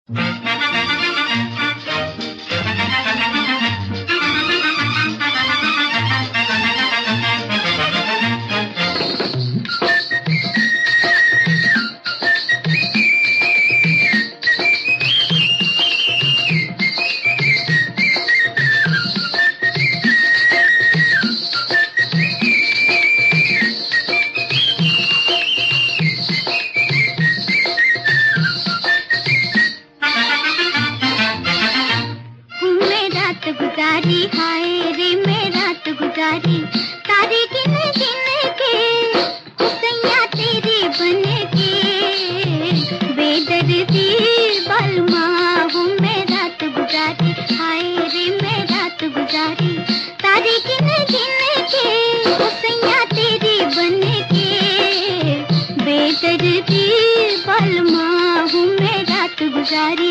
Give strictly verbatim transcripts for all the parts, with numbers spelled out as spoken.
गुजारी हाय रे मैं रात गुजारी तारे गिन गिन के हुसैया तेरे बन के बेदर्दी बलमा हूँ मैं रात गुजारी हाय रे मैं रात गुजारी तारे गिन गिन के हुसैया तेरे बन के बेदर्दी बलमा हूँ मैं रात गुजारी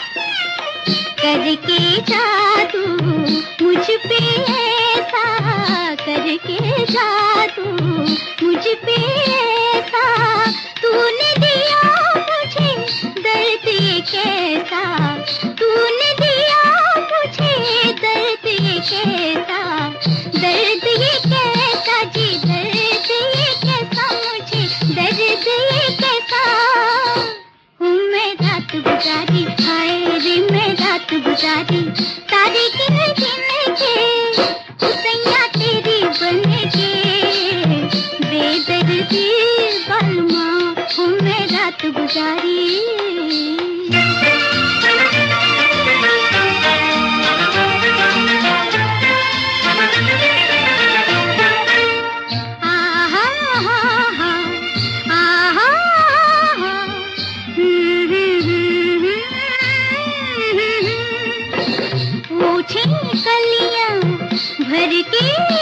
करके जादू मुझ पे ऐसा करके जादू मुझ पे ऐसा तूने दिया मुझे दर्द ये कैसा तूने दिया मुझे दर्द ये कैसा दर्द ये कैसा जी दर्द ये कैसा मुझे दर्द ये कैसा हूँ मैं रात गुजारी हाय रे मैं रात गुजारी तारे गिन गिन के हुसैया तेरी बन के बेदर्दी बलमा हूँ मैं रात गुजारी कलियां भर के